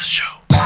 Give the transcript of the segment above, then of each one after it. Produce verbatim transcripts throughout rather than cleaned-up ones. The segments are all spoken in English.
Show.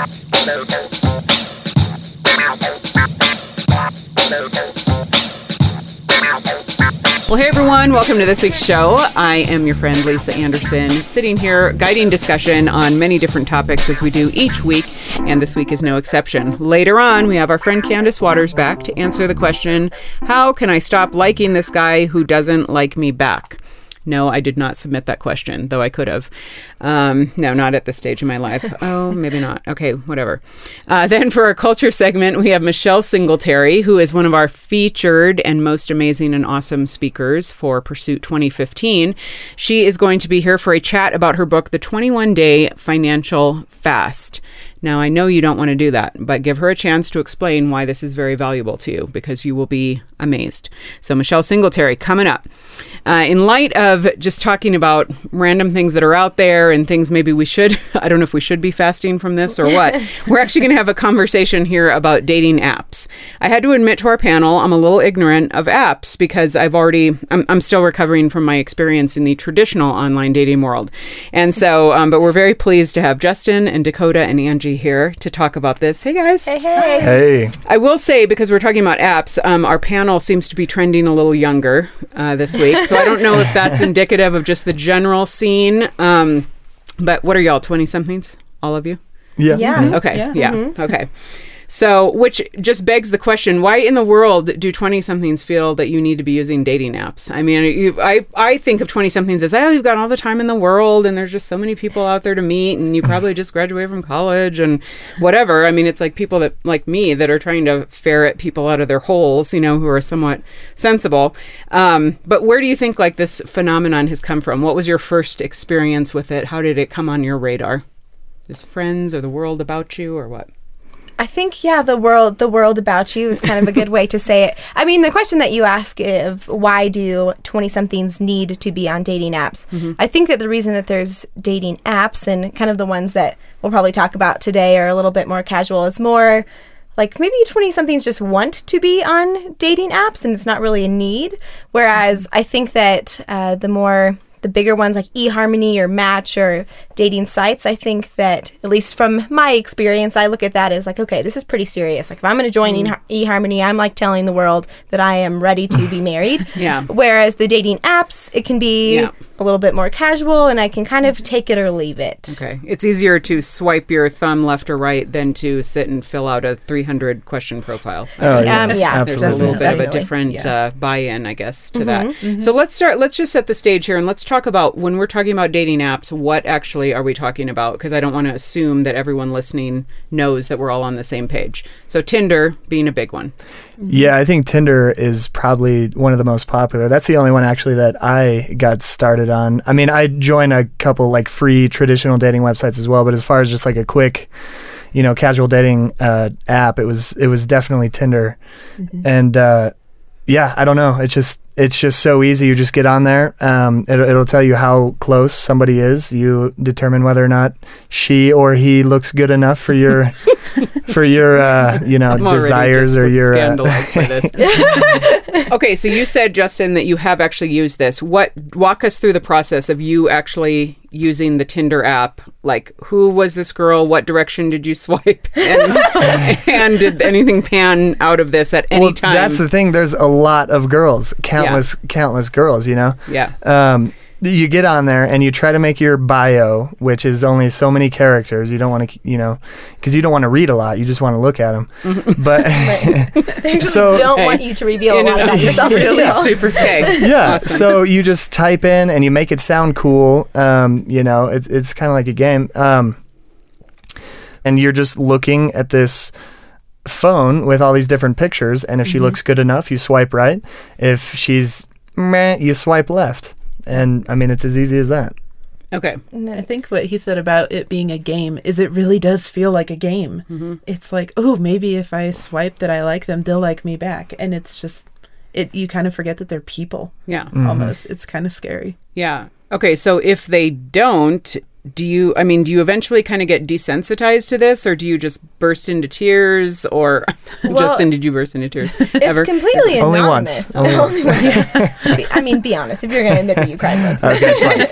Well, hey everyone, welcome to this week's show. I am your friend Lisa Anderson, sitting here guiding discussion on many different topics as we do each week, and this week is no exception. Later on, we have our friend Candace Waters back to answer the question, how can I stop liking this guy who doesn't like me back? No, I did not submit that question, though I could have. Um, no, not at this stage in my life. Oh, maybe not. Okay, whatever. Uh, then for our culture segment, we have Michelle Singletary, who is one of our featured and most amazing and awesome speakers for Pursuit twenty fifteen. She is going to be here for a chat about her book, The twenty-one day Financial Fast. Now, I know you don't want to do that, but give her a chance to explain why this is very valuable to you, because you will be amazed. So Michelle Singletary coming up. Uh, in light of just talking about random things that are out there and things maybe we should, I don't know if we should be fasting from this or what, we're actually going to have a conversation here about dating apps. I had to admit to our panel, I'm a little ignorant of apps because I've already, I'm, I'm still recovering from my experience in the traditional online dating world. And so, um, but we're very pleased to have Justin and Dakota and Angie here to talk about this. Hey guys. Hey, hey. Hey. I will say, because we're talking about apps, um, our panel seems to be trending a little younger uh, this week. So I don't know if that's indicative of just the general scene. Um, but what are y'all, twenty-somethings? All of you? Yeah. Yeah. Mm-hmm. Okay. Yeah. Yeah. Mm-hmm. Okay. So, which just begs the question, why in the world do twenty-somethings feel that you need to be using dating apps? I mean, you, I, I think of twenty-somethings as, oh, you've got all the time in the world and there's just so many people out there to meet and you probably just graduated from college and whatever. I mean, it's like people that, like me, that are trying to ferret people out of their holes, you know, who are somewhat sensible. Um, but where do you think like this phenomenon has come from? What was your first experience with it? How did it come on your radar? Just friends or the world about you or what? I think, yeah, the world the world about you is kind of a good way to say it. I mean, the question that you ask of why do twenty-somethings need to be on dating apps? Mm-hmm. I think that the reason that there's dating apps and kind of the ones that we'll probably talk about today are a little bit more casual is more like maybe twenty-somethings just want to be on dating apps and it's not really a need. Whereas I think that uh, the more... the bigger ones like eHarmony or Match or dating sites, I think that, at least from my experience, I look at that as like, okay, this is pretty serious. Like if I'm going to join mm. eHarmony, I'm like telling the world that I am ready to be married. Yeah. Whereas the dating apps, it can be yeah. a little bit more casual and I can kind of take it or leave it. Okay. It's easier to swipe your thumb left or right than to sit and fill out a three hundred question profile. Oh, yeah. Um, yeah. There's Absolutely. a little bit of a Definitely. different Yeah. uh, buy-in, I guess, to Mm-hmm, that. mm-hmm. So let's start, let's just set the stage here and let's talk about, when we're talking about dating apps, what actually are we talking about? Because I don't want to assume that everyone listening knows that we're all on the same page. So Tinder being a big one. Yeah, I think Tinder is probably one of the most popular. That's the only one actually that I got started on. I mean, I joined a couple like free traditional dating websites as well, but as far as just like a quick, you know, casual dating uh, app, it was it was definitely Tinder. Mm-hmm. And uh, yeah, I don't know. It's just it's just so easy. You just get on there. Um, it, it'll tell you how close somebody is. You determine whether or not she or he looks good enough for your for your uh, you know, desires or your. Uh, for this. Okay, so you said, Justin, that you have actually used this. What walk us through the process of you actually using the Tinder app? Like, who was this girl? What direction did you swipe? And, and did anything pan out of this at any well, time? That's the thing. There's a lot of girls, countless, yeah. countless girls. You know. Yeah. Um, you get on there and you try to make your bio, which is only so many characters. You don't want to, you know, because you don't want to read a lot. You just want to look at them. But they actually so, don't want you to reveal a lot about yourself. Really super fake. Yeah. Awesome. So you just type in and you make it sound cool. Um, you know, it, it's kind of like a game. Um, and you're just looking at this phone with all these different pictures. And if mm-hmm. she looks good enough, you swipe right. If she's meh, you swipe left. And I mean, it's as easy as that. Okay. I think what he said about it being a game is it really does feel like a game. Mm-hmm. It's like, oh, maybe if I swipe that I like them, they'll like me back. And it's just, it. you kind of forget that they're people. Yeah. Mm-hmm. Almost. It's kind of scary. Yeah. Okay. So if they don't, do you, I mean, do you eventually kind of get desensitized to this, or do you just burst into tears, or Well, Justin, did you burst into tears It's ever? completely Only anonymous. once. Only once. Be- I mean, be honest. If you're going to admit that you cried once. Okay, twice,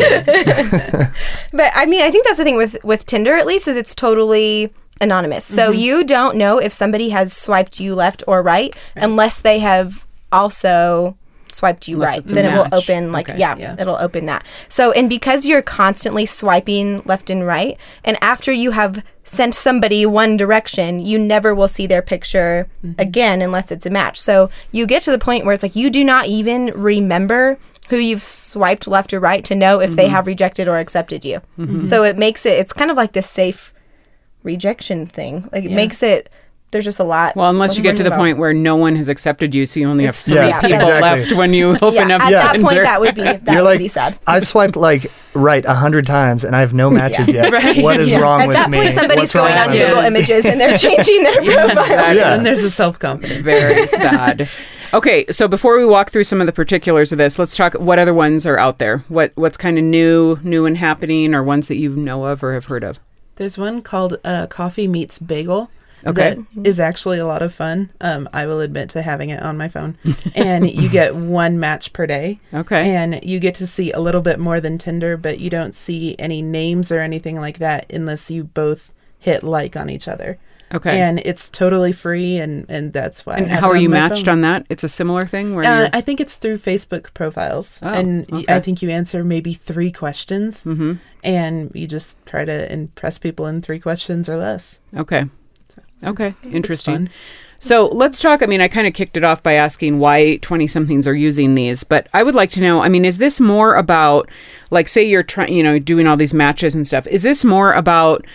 twice. But I mean, I think that's the thing with, with Tinder, at least, is it's totally anonymous. So Mm-hmm. you don't know if somebody has swiped you left or right, unless they have also swiped you Unless right. it's a Then it will match. open like Okay. yeah, Yeah. it'll open that. So and because you're constantly swiping left and right, and after you have sent somebody one direction, you never will see their picture again unless it's a match. So you get to the point where it's like you do not even remember who you've swiped left or right to know if they have rejected or accepted you. So it makes it it's kind of like this safe rejection thing. Like it Yeah. makes it there's just a lot. Well, unless you get to the involved. point where no one has accepted you, so you only have It's- three Yeah, people exactly. left when you open yeah, up at Yeah. that point Tinder. that would be that You're would like, be sad. I've swiped like right a hundred times and I have no matches yet. Right. What is Yeah. wrong At with that me? point, somebody's What's wrong going on with Google me? Images and they're changing their profile. Yeah. And there's a self-confidence. Very sad. Okay, so before we walk through some of the particulars of this, let's talk what other ones are out there. What what's kind of new, new and happening, or ones that you know of or have heard of? There's one called uh, Coffee Meets Bagel. Okay. That is actually a lot of fun. Um, I will admit to having it on my phone. And you get one match per day. Okay. And you get to see a little bit more than Tinder, but you don't see any names or anything like that unless you both hit like on each other. Okay. And it's totally free, and, and that's why. And I have how it are on you my matched phone. on that? It's a similar thing where Uh, you're... I think it's through Facebook profiles, Oh, and y- okay. I think you answer maybe three questions, Mm-hmm. and you just try to impress people in three questions or less. Okay. Okay. Interesting. fun. So let's talk. I mean, I kind of kicked it off by asking why twenty-somethings are using these, but I would like to know, I mean, is this more about, like, say you're trying, you know, doing all these matches and stuff. Is this more about,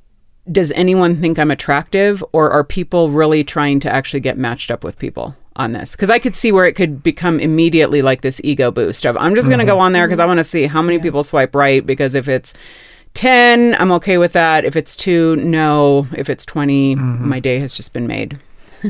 does anyone think I'm attractive, or are people really trying to actually get matched up with people on this? Because I could see where it could become immediately like this ego boost of, I'm just going to go on there because I want to see how many people swipe right, because if it's ten, I'm okay with that. If it's two, no. If it's twenty, my day has just been made.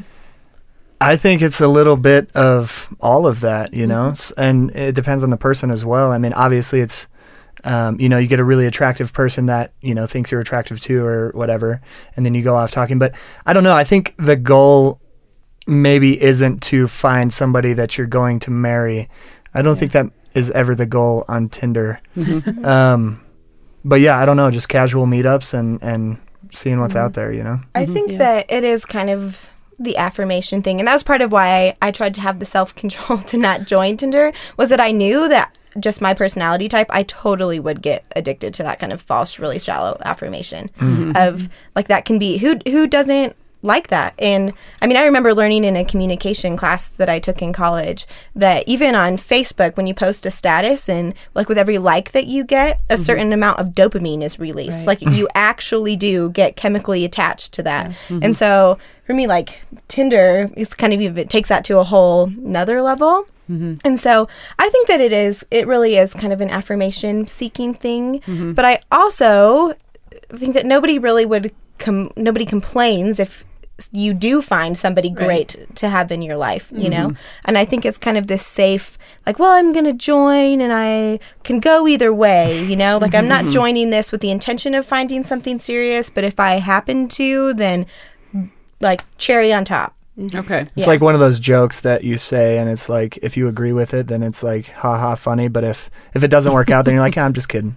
I think it's a little bit of all of that, you know, S- and it depends on the person as well. I mean, obviously it's, um, you know, you get a really attractive person that, you know, thinks you're attractive too or whatever, and then you go off talking. But I don't know. I think the goal maybe isn't to find somebody that you're going to marry. I don't think that is ever the goal on Tinder. um, but yeah, I don't know, just casual meetups and, and seeing what's out there, you know? I think Yeah. that it is kind of the affirmation thing, and that was part of why I, I tried to have the self-control to not join Tinder, was that I knew that just my personality type, I totally would get addicted to that kind of false, really shallow affirmation of like that can be who who doesn't like that. And I mean, I remember learning in a communication class that I took in college that even on Facebook, when you post a status and like with every like that you get, a certain amount of dopamine is released. Right. Like you actually do get chemically attached to that. And so for me, like Tinder is kind of, it takes that to a whole nother level. And so I think that it is, it really is kind of an affirmation seeking thing. But I also think that nobody really would, com- nobody complains if you do find somebody great to have in your life, you know? And I think it's kind of this safe, like, well, I'm going to join and I can go either way, you know? Like, I'm not joining this with the intention of finding something serious, but if I happen to, then like cherry on top. Okay. It's Yeah. like one of those jokes that you say, and it's like, if you agree with it, then it's like, ha ha, funny. But if, if it doesn't work out, then you're like, ah, I'm just kidding.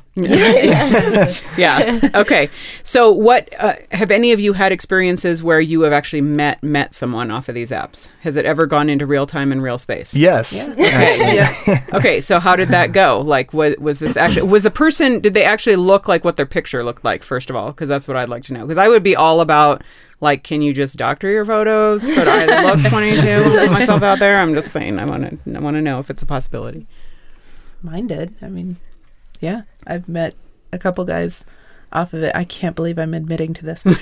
Yeah. Okay. So what, uh, have any of you had experiences where you have actually met, met someone off of these apps? Has it ever gone into real time and real space? Yes. Okay. Yeah. Okay. So how did that go? Like, was, was this actually, was the person, did they actually look like what their picture looked like, first of all? Because that's what I'd like to know. Because I would be all about, like, can you just doctor your photos? Could I look twenty-two and put myself out there? I'm just saying, I want to, I want to know if it's a possibility. Mine did. I mean, yeah, I've met a couple guys off of it. I can't believe I'm admitting to this.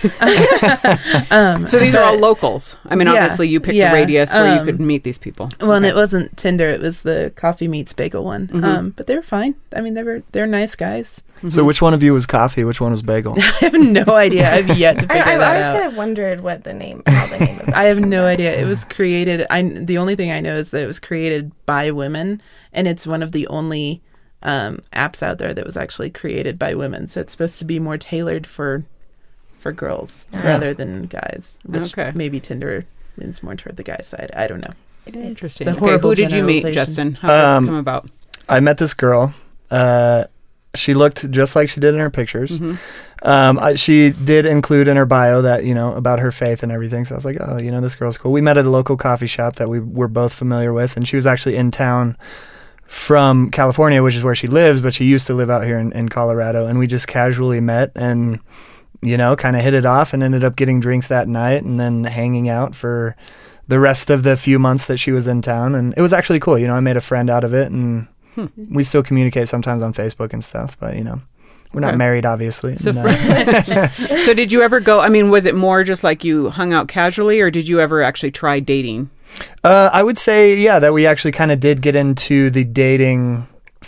um, So these are all but- locals. I mean, Yeah, obviously you picked yeah, a radius where you um, could meet these people. Well, and Okay. it wasn't Tinder; it was the Coffee Meets Bagel one. Mhm. Um, but they were fine. I mean, they were they're nice guys. So which one of you was coffee? Which one was bagel? I have no idea. I've yet to I, figure I, that I always out. kind of wondered what the name, how the name of it. I have no idea. It was created. I the only thing I know is that it was created by women, and it's one of the only um, apps out there that was actually created by women. So it's supposed to be more tailored for for girls Nice. rather than guys, which Okay. maybe Tinder leans more toward the guy side. I don't know. Interesting. It's a Okay, horrible who did you meet, generalization. Justin? How did Um, this come about? I met this girl. Uh, she looked just like she did in her pictures. Mhm. Um, I, she did include in her bio that, you know, about her faith and everything. So I was like, oh, you know, this girl's cool. We met at a local coffee shop that we were both familiar with, and she was actually in town from California, which is where she lives, but she used to live out here in, in Colorado. And we just casually met and, you know, kind of hit it off and ended up getting drinks that night and then hanging out for the rest of the few months that she was in town. And it was actually cool. You know, I made a friend out of it, and Hmm. we still communicate sometimes on Facebook and stuff, but, you know, we're not Okay. married, obviously. So, and, uh, so did you ever go? I mean, was it more just like you hung out casually, or did you ever actually try dating? Uh, I would say, yeah, that we actually kind of did get into the dating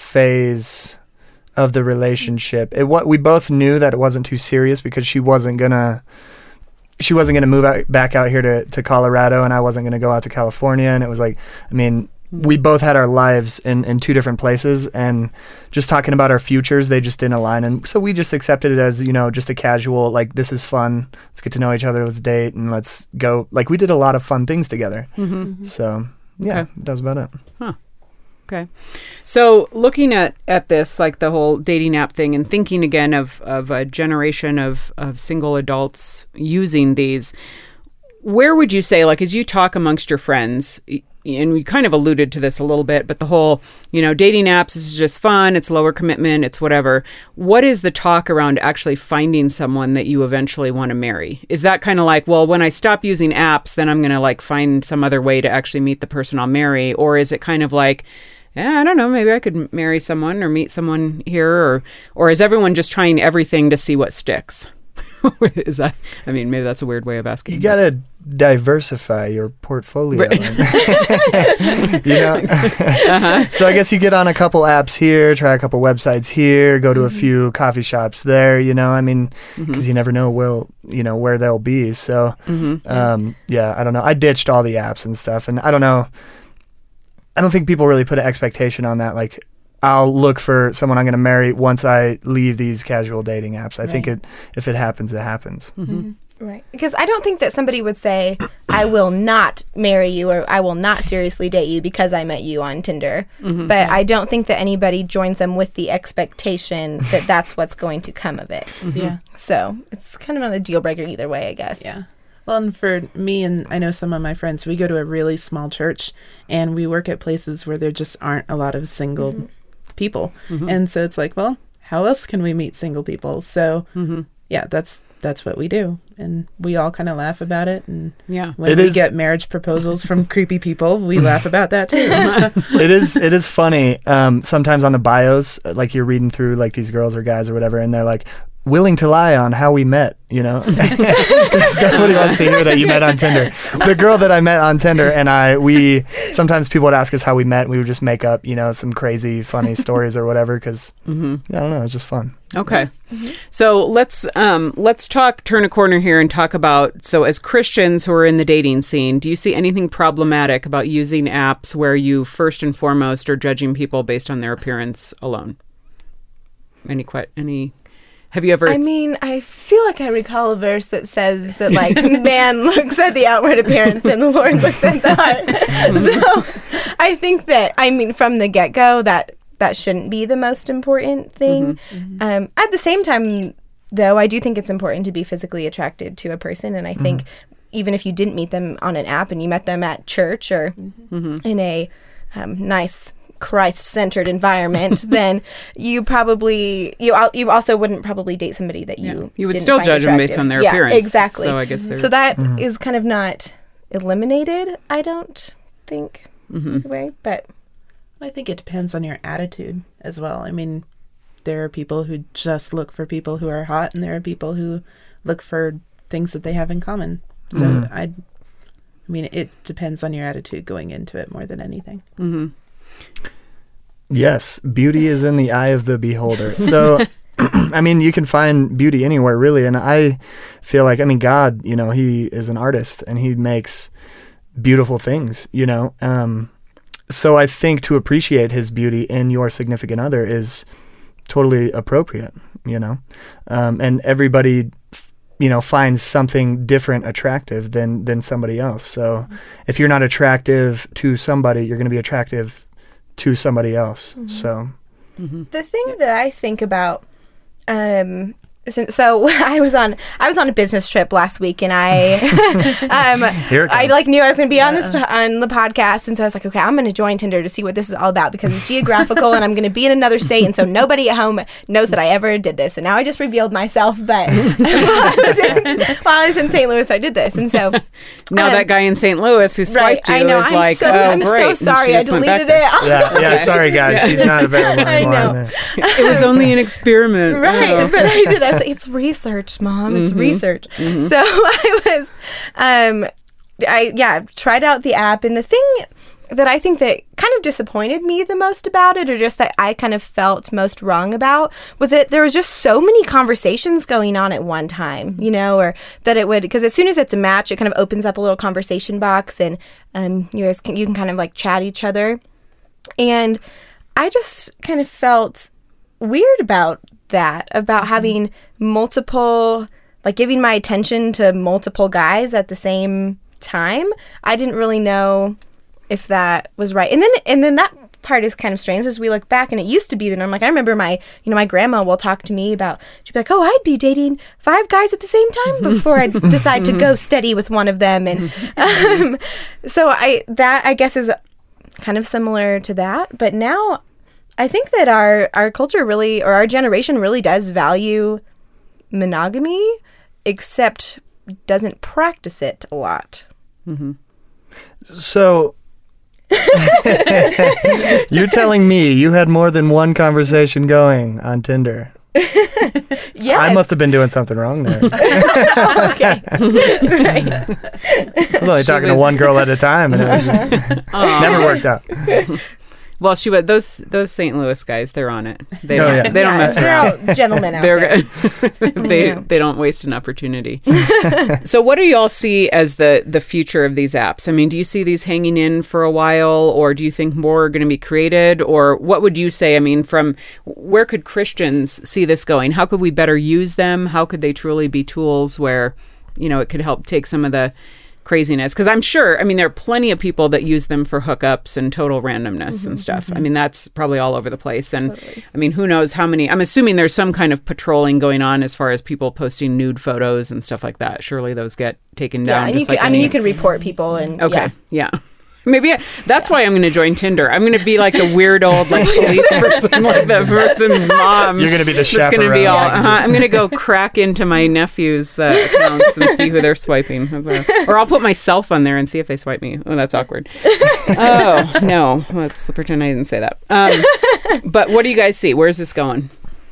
phase of the relationship. It what we both knew that it wasn't too serious because she wasn't gonna she wasn't gonna move out back out here to, to Colorado, and I wasn't gonna go out to California. And it was like, I mean, we both had our lives in, in two different places, and just talking about our futures, they just didn't align. And so we just accepted it as, you know, just a casual, like, this is fun. Let's get to know each other. Let's date and let's go. Like, we did a lot of fun things together. Mm-hmm. So, yeah, Okay. that was about it. Okay. So looking at, at this, like the whole dating app thing, and thinking again of, of a generation of, of single adults using these, where would you say, like, as you talk amongst your friends, y- and we kind of alluded to this a little bit, but the whole, you know, dating apps is just fun, it's lower commitment, it's whatever. What is the talk around actually finding someone that you eventually want to marry? Is that kind of like, well, when I stop using apps, then I'm going to like find some other way to actually meet the person I'll marry? Or is it kind of like, yeah, I don't know, maybe I could marry someone or meet someone here, or or is everyone just trying everything to see what sticks? Is that, I mean, maybe that's a weird way of asking. You got to diversify your portfolio. Right. You know? Uh-huh. So I guess you get on a couple apps here, try a couple websites here, go to a few coffee shops there, you know, I mean, because you never know where, you know, where they'll be. So, Mhm. um, yeah, I don't know. I ditched all the apps and stuff, and I don't know. I don't think people really put an expectation on that. Like, I'll look for someone I'm going to marry once I leave these casual dating apps. I think Right. it, if it happens, it happens. Mhm. Right. Because I don't think that somebody would say, I will not marry you or I will not seriously date you because I met you on Tinder. Mhm. But I don't think that anybody joins them with the expectation that that's what's going to come of it. Yeah. So it's kind of not a deal breaker either way, I guess. Yeah. Well, and for me, and I know some of my friends, we go to a really small church, and we work at places where there just aren't a lot of single Mm-hmm. people. Mhm. And so it's like, well, how else can we meet single people? So Mhm. yeah, that's that's what we do, and we all kind of laugh about it. And Yeah. when It we is- get marriage proposals from creepy people, we laugh about that too. So- it is it is funny. Um, sometimes on the bios, like you're reading through like these girls or guys or whatever, and they're like, willing to lie on how we met, you know? Because nobody wants to hear that you met on Tinder. The girl that I met on Tinder and I, we, sometimes people would ask us how we met. We would just make up, you know, some crazy funny stories or whatever, because, Mm-hmm. I don't know, it's just fun. Okay. So let's um, let's talk, turn a corner here and talk about, so as Christians who are in the dating scene, do you see anything problematic about using apps where you first and foremost are judging people based on their appearance alone? Any que- any have you ever I mean, I feel like I recall a verse that says that, like, man looks at the outward appearance and the Lord looks at the heart. So I think that, I mean, from the get-go, that that shouldn't be the most important thing. Um, at the same time, though, I do think it's important to be physically attracted to a person. And I think even if you didn't meet them on an app and you met them at church or Mhm. in a um, nice Christ-centered environment, then you probably you al- you also wouldn't probably date somebody that Yeah. you You would didn't still find judge them based attractive. on their Yeah, appearance. exactly. So I guess they're So that is Mhm. kind of not eliminated, I don't think, Mhm. either way. But I think it depends on your attitude as well. I mean, there are people who just look for people who are hot, and there are people who look for things that they have in common. So Mhm. I, I mean, it depends on your attitude going into it more than anything. Mm-hmm. Yes, beauty is in the eye of the beholder. So, I mean, you can find beauty anywhere, really. And I feel like, I mean, God, you know, he is an artist and he makes beautiful things, you know. Um, so I think to appreciate his beauty in your significant other is totally appropriate, you know, um, and everybody, you know, finds something different attractive than than somebody else. So if you're not attractive to somebody, you're going to be attractive to somebody else. Mm-hmm. So mm-hmm. the thing that I think about, um, so, so I was on I was on a business trip last week, and I um, I like knew I was going to be on this on the podcast, and so I was like, okay, I'm going to join Tinder to see what this is all about because it's geographical, and I'm going to be in another state, and so nobody at home knows that I ever did this. And now I just revealed myself, but while, I was in, while I was in Saint Louis, I did this, and so now um, that guy in Saint Louis who swiped right, you I know, is I'm like, so, oh, I'm great. so sorry, I deleted it. Yeah, yeah, sorry guys, she's not available anymore. I know. It was only an experiment, right? Oh. But I did. I was like, it's research, Mom. It's mm-hmm. research. Mm-hmm. So I was, um, I yeah, tried out the app, and the thing that I think that kind of disappointed me the most about it, or just that I kind of felt most wrong about, was that there was just so many conversations going on at one time, you know, or that it would, because as soon as it's a match, it kind of opens up a little conversation box, and um, you guys can, you can kind of like chat each other, and I just kind of felt weird about that, about mm-hmm. having multiple, like giving my attention to multiple guys at the same time. I didn't really know if that was right. And then and then that part is kind of strange as we look back, and it used to be the norm. Like I remember my, you know, my grandma will talk to me about, she'd be like, oh, I'd be dating five guys at the same time before I'd decide to go steady with one of them. And um, so I, that I guess is kind of similar to that. But now I think that our, our culture really, or our generation really does value monogamy, except doesn't practice it a lot. Mm-hmm. So you're telling me you had more than one conversation going on Tinder? Yes. I must have been doing something wrong there. Okay. Right. I was only she talking was... to one girl at a time, and it was just never worked out. Well, she would. Those those Saint Louis guys, they're on it. They oh, don't. Yeah. They don't yeah, mess around. They're all gentlemen out they're, there. they yeah. they don't waste an opportunity. So, what do you all see as the the future of these apps? I mean, do you see these hanging in for a while, or do you think more are going to be created, or what would you say? I mean, from where could Christians see this going? How could we better use them? How could they truly be tools where, you know, it could help take some of the craziness? Because I'm sure, I mean, there are plenty of people that use them for hookups and total randomness mm-hmm, and stuff. Mm-hmm. I mean, that's probably all over the place. And totally. I mean, who knows how many, I'm assuming there's some kind of patrolling going on as far as people posting nude photos and stuff like that. Surely those get taken down. Yeah, and just you can, like I any... mean, you can report people and okay, yeah. yeah. Maybe I, that's yeah. why I'm going to join Tinder. I'm going to be like the weird old like police person, like the person's mom. You're going to be the chaperone. It's going to be all. Uh-huh, I'm going to go crack into my nephew's uh, accounts and see who they're swiping, or I'll put myself on there and see if they swipe me. Oh, that's awkward. Oh no, let's pretend I didn't say that. Um, but what do you guys see? Where's this going?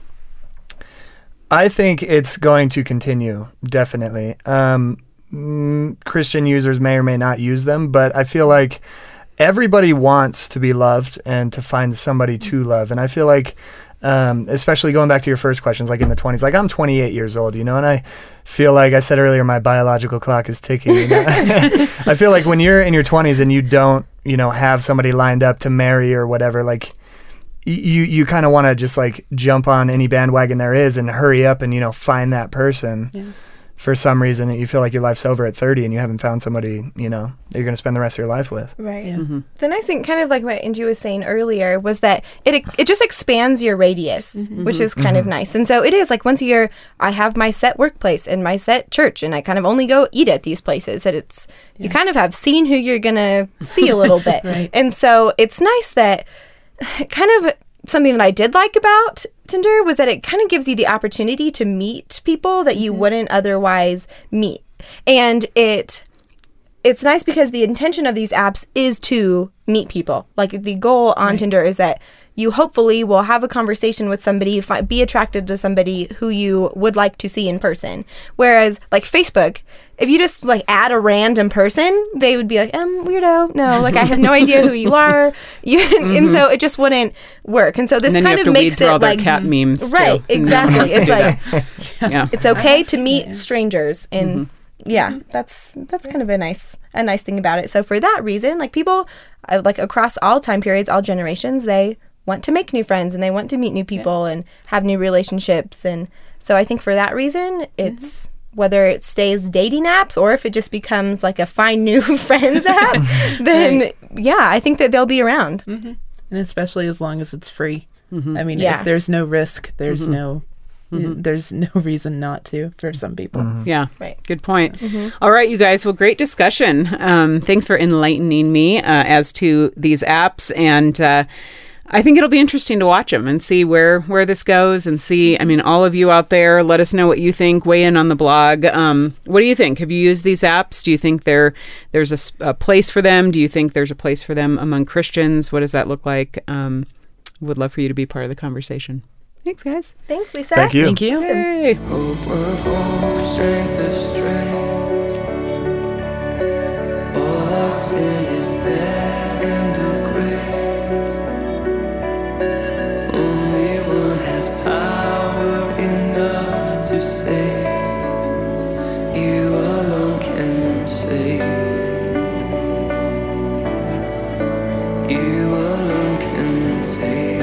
I think it's going to continue, definitely. Um, Christian users may or may not use them, but I feel like everybody wants to be loved and to find somebody to love. And I feel like, um, especially going back to your first questions, like in the twenties, like I'm twenty-eight years old, you know, and I feel like I said earlier, my biological clock is ticking. You know? I feel like when you're in your twenties and you don't, you know, have somebody lined up to marry or whatever, like you, you kind of want to just like jump on any bandwagon there is and hurry up and, you know, find that person. Yeah. For some reason, you feel like your life's over at thirty and you haven't found somebody, you know, that you're going to spend the rest of your life with. Right. Yeah. Mm-hmm. The nice thing, kind of like what Angie was saying earlier, was that it it just expands your radius, mm-hmm. which is kind mm-hmm. of nice. And so it is like once a year, I have my set workplace and my set church, and I kind of only go eat at these places. That it's yeah. you kind of have seen who you're going to see a little bit. Right. And so it's nice that kind of something that I did like about Tinder was that it kind of gives you the opportunity to meet people that you mm-hmm. wouldn't otherwise meet. And it it's nice because the intention of these apps is to meet people. Like the goal on right. Tinder is that you hopefully will have a conversation with somebody, fi- be attracted to somebody who you would like to see in person. Whereas like Facebook, if you just like add a random person, they would be like, um, weirdo. No, like I have no idea who you are. You, mm-hmm. And so it just wouldn't work. And so this and then kind you have of to makes weed through it all their like cat memes right, too. exactly. It's like yeah. it's okay to yeah. meet strangers and. Mm-hmm. Yeah, that's that's kind of a nice a nice thing about it. So for that reason, like people, uh, like across all time periods, all generations, they want to make new friends and they want to meet new people yeah. and have new relationships. And so I think for that reason, it's mm-hmm. whether it stays dating apps or if it just becomes like a find new friends app, then right. yeah, I think that they'll be around. Mm-hmm. And especially as long as it's free. Mm-hmm. I mean, yeah. if there's no risk, there's mm-hmm. no Mm-hmm. there's no reason not to for some people. Mm-hmm. Yeah, right. Good point. Mm-hmm. All right, you guys. Well, great discussion. Um, thanks for enlightening me uh, as to these apps, and uh, I think it'll be interesting to watch them and see where where this goes, and see. I mean, all of you out there, let us know what you think. Weigh in on the blog. Um, what do you think? Have you used these apps? Do you think there there's a, a place for them? Do you think there's a place for them among Christians? What does that look like? Um, would love for you to be part of the conversation. Thanks, guys. Thanks, Lisa. Thank you. Thank you. Hey. Hope of hope, strength of strength. All our sin is there in the grave. Only one has power enough to save. You alone can save. You alone can save.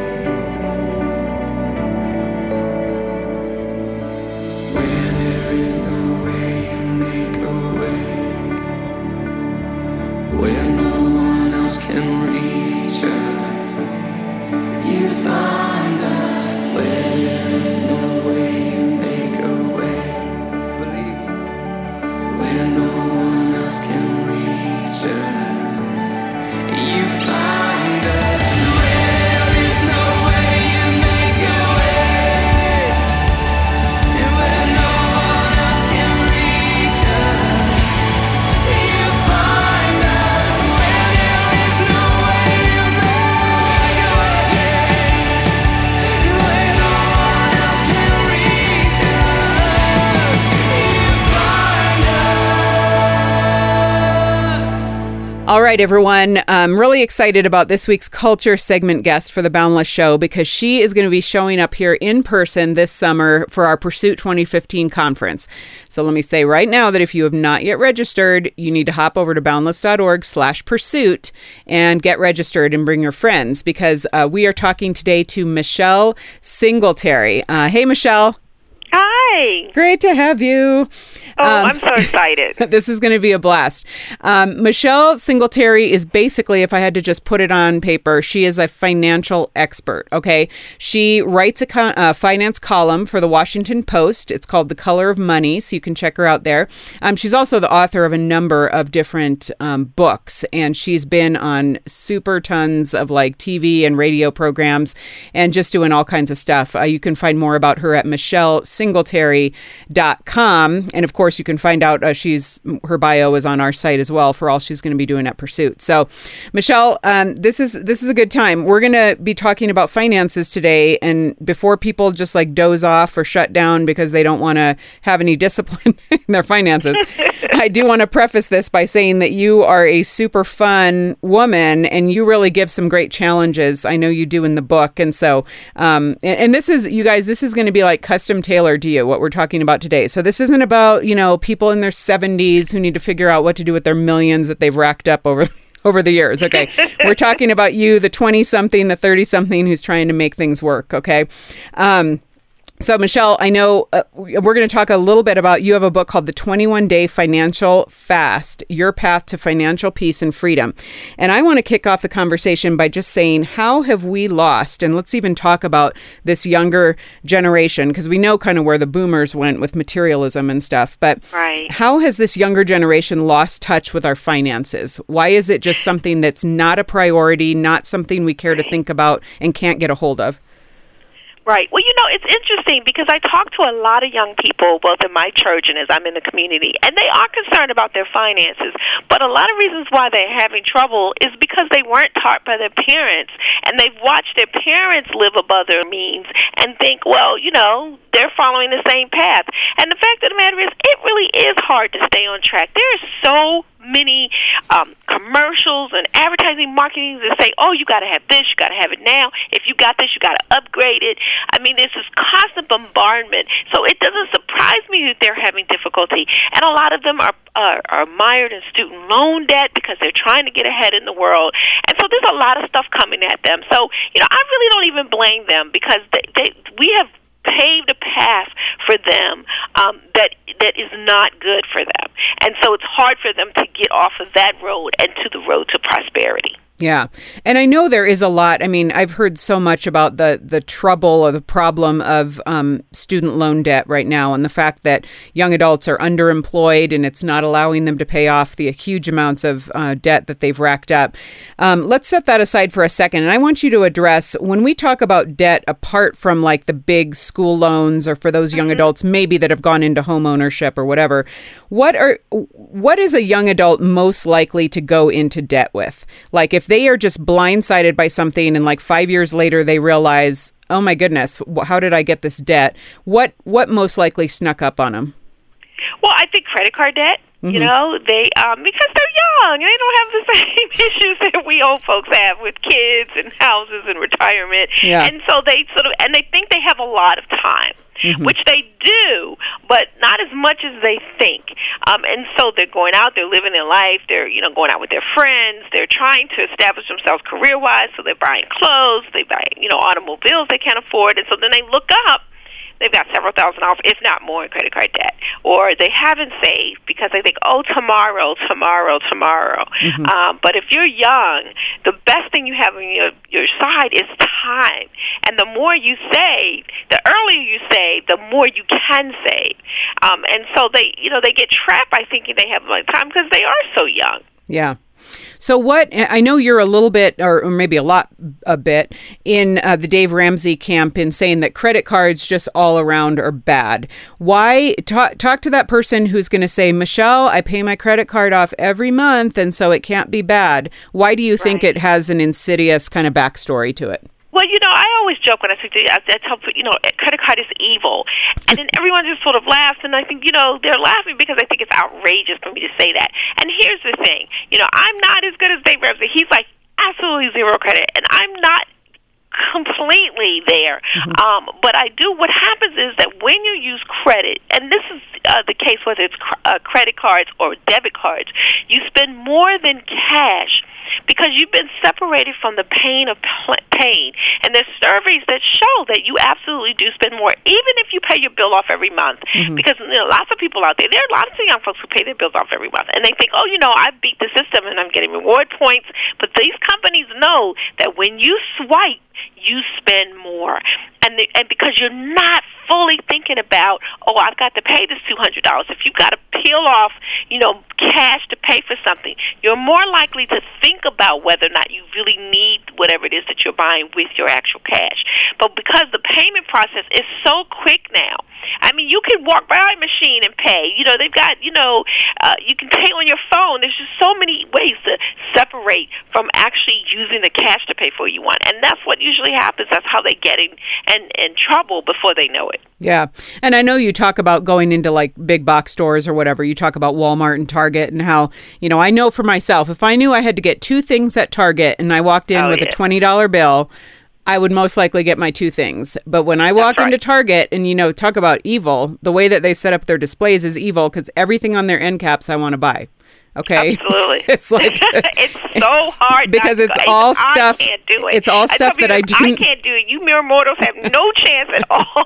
Where no one else can reach us, you find us. Where there is no way, you make a way. Believe. Where no one else can reach us, you find us. Where there is no way, you make a way. And where no one else can reach us, you find us. All right, everyone. I'm really excited about this week's culture segment guest for the Boundless Show because she is going to be showing up here in person this summer for our Pursuit twenty fifteen conference. So let me say right now that if you have not yet registered, you need to hop over to boundless.org slash pursuit and get registered and bring your friends because uh, we are talking today to Michelle Singletary. Uh, hey, Michelle. Hi. Great to have you. Oh, um, I'm so excited. This is going to be a blast. Um, Michelle Singletary is basically, if I had to just put it on paper, she is a financial expert, okay? She writes a con- uh, finance column for the Washington Post. It's called The Color of Money, so you can check her out there. Um, she's also the author of a number of different um, books, and she's been on super tons of like T V and radio programs and just doing all kinds of stuff. Uh, you can find more about her at michelle singletary dot com. And of course, you can find out uh, she's her bio is on our site as well for all she's going to be doing at Pursuit. So, Michelle, um, this is this is a good time. We're going to be talking about finances today. And before people just like doze off or shut down because they don't want to have any discipline in their finances, I do want to preface this by saying that you are a super fun woman and you really give some great challenges. I know you do in the book. And so, um, and, and this is, you guys, this is going to be like custom tailored to you, what we're talking about today. So this isn't about, you know, people in their seventies who need to figure out what to do with their millions that they've racked up over over the years. Okay. We're talking about you, the twenty something, the thirty something who's trying to make things work. Okay. Um, So, Michelle, I know uh, we're going to talk a little bit about, you have a book called The twenty-one day Financial Fast, Your Path to Financial Peace and Freedom. And I want to kick off the conversation by just saying, how have we lost, and let's even talk about this younger generation, because we know kind of where the boomers went with materialism and stuff, but right. How has this younger generation lost touch with our finances? Why is it just something that's not a priority, not something we care to think about and can't get a hold of? Right. Well, you know, it's interesting because I talk to a lot of young people, both in my church and as I'm in the community, and they are concerned about their finances. But a lot of reasons why they're having trouble is because they weren't taught by their parents, and they've watched their parents live above their means and think, well, you know, they're following the same path. And the fact of the matter is, it really is hard to stay on track. There is so many um, commercials and advertising marketing that say, oh, you got to have this, you got to have it now. If you got this, you got to upgrade it. I mean, there's this constant bombardment. So it doesn't surprise surprise me that they're having difficulty. And a lot of them are, are, are mired in student loan debt because they're trying to get ahead in the world. And so there's a lot of stuff coming at them. So, you know, I really don't even blame them because they, they we have paved a path for them um, that that is not good for them. And so it's hard for them to get off of that road and to the road to prosperity. Yeah. And I know there is a lot. I mean, I've heard so much about the, the trouble or the problem of um, student loan debt right now and the fact that young adults are underemployed and it's not allowing them to pay off the huge amounts of uh, debt that they've racked up. Um, let's set that aside for a second. And I want you to address, when we talk about debt, apart from like the big school loans or for those young mm-hmm. adults maybe that have gone into home ownership or whatever, what are what is a young adult most likely to go into debt with? Like if they are just blindsided by something and like five years later they realize, oh my goodness, how did I get this debt? What what most likely snuck up on them? Well, I think credit card debt. Mm-hmm. You know, they um, because they're young and they don't have the same issues that we old folks have with kids and houses and retirement. Yeah. And so they sort of and they think they have a lot of time. Mm-hmm. Which they do, but not as much as they think. Um, and so they're going out, they're living their life, they're, you know, going out with their friends, they're trying to establish themselves career-wise, so they're buying clothes, they buy, you know, automobiles they can't afford, and so then they look up, they've got several thousand dollars, if not more, in credit card debt. Or they haven't saved because they think, oh, tomorrow, tomorrow, tomorrow. Mm-hmm. Um, but if you're young, the best thing you have on your, your side is time. And the more you save, the earlier you save, the more you can save. Um, and so they, you know, they get trapped by thinking they have like time because they are so young. Yeah. So what, I know you're a little bit, or maybe a lot, a bit, in uh, the Dave Ramsey camp in saying that credit cards just all around are bad. Why, talk, talk to that person who's going to say, Michelle, I pay my credit card off every month, and so it can't be bad. Why do you right. think it has an insidious kind of backstory to it? Well, you know, I always joke when I say, I, I tell people, you know, credit card is evil. And then everyone just sort of laughs, and I think, you know, they're laughing because I think it's outrageous for me to say that. And here's the thing. You know, I'm not as good as Dave Ramsey. He's like absolutely zero credit, and I'm not completely there. Mm-hmm. Um, but I do, what happens is that when you use credit, and this is uh, the case whether it's cr- uh, credit cards or debit cards, you spend more than cash because you've been separated from the pain of pl- pain. And there's surveys that show that you absolutely do spend more, even if you pay your bill off every month. Mm-hmm. Because you know, lots of people out there, there are lots of young folks who pay their bills off every month. And they think, oh, you know, I beat the system and I'm getting reward points. But these companies know that when you swipe, you spend more. And the, and because you're not fully thinking about, oh, I've got to pay this two hundred dollars. If you've got to peel off, you know, cash to pay for something, you're more likely to think about whether or not you really need whatever it is that you're buying with your actual cash. But because the payment process is so quick now, I mean, you can walk by a machine and pay. You know, they've got, you know, uh, you can pay on your phone. There's just so many ways to separate from actually using the cash to pay for what you want. And that's what usually happens. That's how they get in, in, in trouble before they know it. Yeah. And I know you talk about going into like big box stores or whatever. You talk about Walmart and Target and how, you know, I know for myself, if I knew I had to get two things at Target and I walked in oh, with yeah. a twenty dollar bill, I would most likely get my two things. But when I walk right. into Target and, you know, talk about evil, the way that they set up their displays is evil because everything on their end caps I want to buy. Okay. Absolutely. It's like it's so hard because it's to, all I stuff. Can't do it. It's all I stuff that I do. I can't do it. You mere mortals have no chance at all.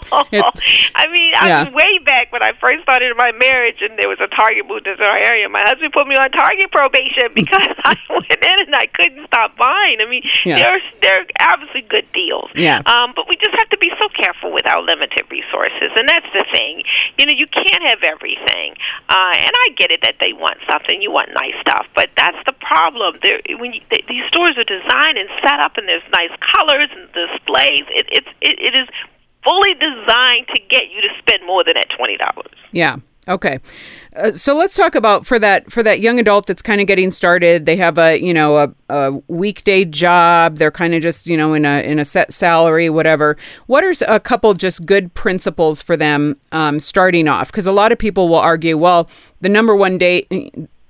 I mean, I yeah. was way back when I first started my marriage, and there was a Target moved into our area. My husband put me on Target probation because I went in and I couldn't stop buying. I mean, yeah. they're they're obviously good deals. Yeah. Um, but we just have to be so careful with our limited resources, and that's the thing. You know, you can't have everything. Uh, and I get it that they want something. You want nice stuff. But that's the problem. There, when you, th- these stores are designed and set up, and there's nice colors and displays, it, it's it, it is fully designed to get you to spend more than that twenty dollars. Yeah. Okay. Uh, so let's talk about for that for that young adult that's kind of getting started. They have a you know a, a weekday job. They're kind of just you know in a in a set salary, whatever. What are a couple just good principles for them um, starting off? Because a lot of people will argue, well, the number one date.